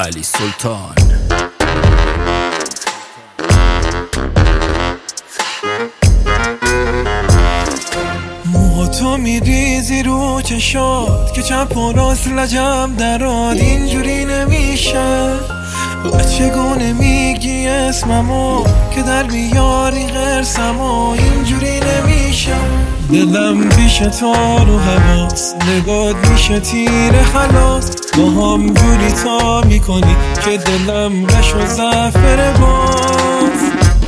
علی سلطان. تو میریزی رو چشات که چپ و راست لجم دراد، اینجوری نمیشه. و چگونه میگی اسممو که در بیاری غرسمو، اینجوری نمیشه. دلم پیش تو رو حواس، نگات میشه تیر خلاص. با هم جوری تا میکنی که دلم رش و زفر باز.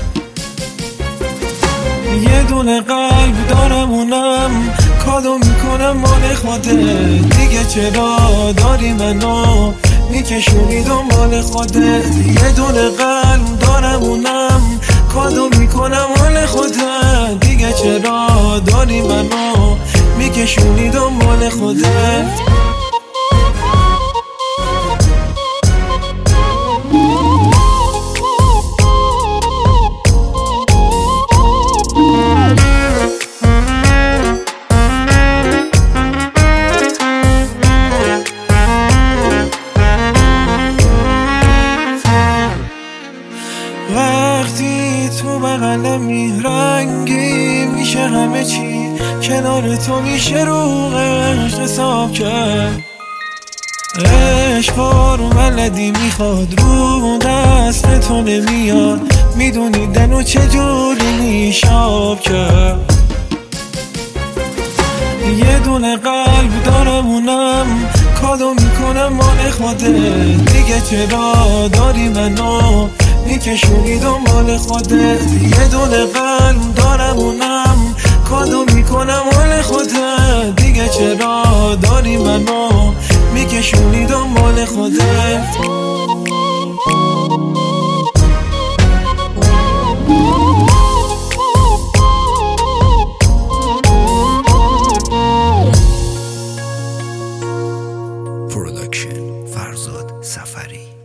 یه دونه قلب دارم اونم کادو میکنم مال خودت، دیگه چرا داری منو میکشونی دنبال خودت. یه دونه قلب دارم اونم کادو میکنم مال خودت، دیگه چرا داری منو میکشونی دنبال خودت. وقتی تو بغلمی رنگی میشه همه چی، کنار تو میشه رو عشق حساب کرد. عشقا رو بلدی میخواد رو دست تو نمیاد، میدونی دنو چجوری میشاب کرد. یه دونه قلب دارم اونم کادو میکنم مال خودت، دیگه چرا داری منو میکشونی دنبال خودت. یه دونه قلب دارم اونم کادو میکنم مال خودت، دیگه چرا داری منو میکشونی دنبال خودت. پروداکشن فرزاد سفری.